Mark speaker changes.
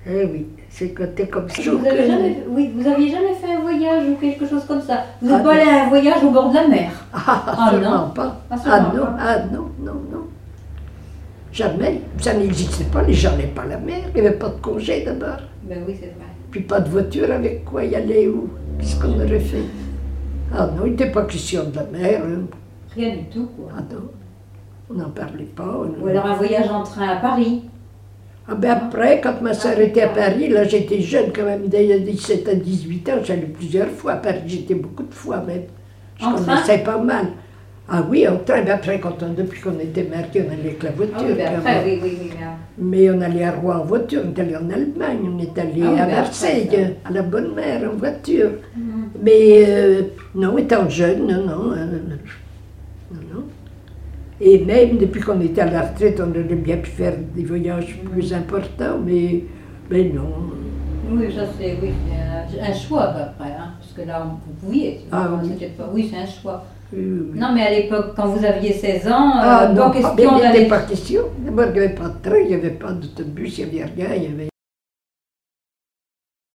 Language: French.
Speaker 1: Eh oui, c'est côté comme ça.
Speaker 2: Vous avez jamais, oui, vous aviez jamais fait un voyage ou quelque chose comme ça? Vous
Speaker 1: Ah,
Speaker 2: n'êtes pas allé à un voyage au bord de la mer?
Speaker 1: Ah, sûrement
Speaker 2: non.
Speaker 1: pas.
Speaker 2: Ah, sûrement
Speaker 1: Non,
Speaker 2: pas.
Speaker 1: ah non, non, non. Jamais. Ça n'existait pas, les gens n'allaient pas à la mer, il n'y avait pas de congé d'abord.
Speaker 2: Ben oui, c'est vrai.
Speaker 1: Puis pas de voiture avec quoi y aller ou qu'est-ce qu'on aurait fait? Ah non, il n'était pas question de la mer. Hein.
Speaker 2: Rien du tout, quoi.
Speaker 1: Ah non, on n'en parlait pas.
Speaker 2: Ou alors un voyage en train à Paris.
Speaker 1: Ah ben après, quand ma soeur était à Paris, là j'étais jeune quand même, dès 17 à 18 ans, j'allais plusieurs fois à Paris, j'étais beaucoup de fois même. Je
Speaker 2: En train?
Speaker 1: connaissais pas mal. Ah oui, en train, mais après, depuis qu'on était mariés, on allait avec la voiture.
Speaker 2: Ah oui, ben
Speaker 1: quand
Speaker 2: après,
Speaker 1: même.
Speaker 2: oui.
Speaker 1: Mais on allait à Rouen en voiture, on est allé en Allemagne, on est allé
Speaker 2: Ah oui,
Speaker 1: à
Speaker 2: ben
Speaker 1: Marseille,
Speaker 2: après,
Speaker 1: à la Bonne Mère en voiture.
Speaker 2: Mhm.
Speaker 1: Mais non, étant jeune, non. Et même depuis qu'on était à la retraite, on aurait bien pu faire des voyages plus importants, mais non.
Speaker 2: Oui, ça c'est un choix après, hein, parce que là, vous pouviez.
Speaker 1: Ah oui.
Speaker 2: C'était pas, oui, c'est un choix.
Speaker 1: Oui.
Speaker 2: Non, mais à l'époque, quand vous aviez 16 ans,
Speaker 1: Ah non,
Speaker 2: pas question
Speaker 1: il n'y
Speaker 2: d'aller...
Speaker 1: avait pas question. D'abord, il n'y avait pas de train, il n'y avait pas d'autobus, il n'y avait rien, il y avait...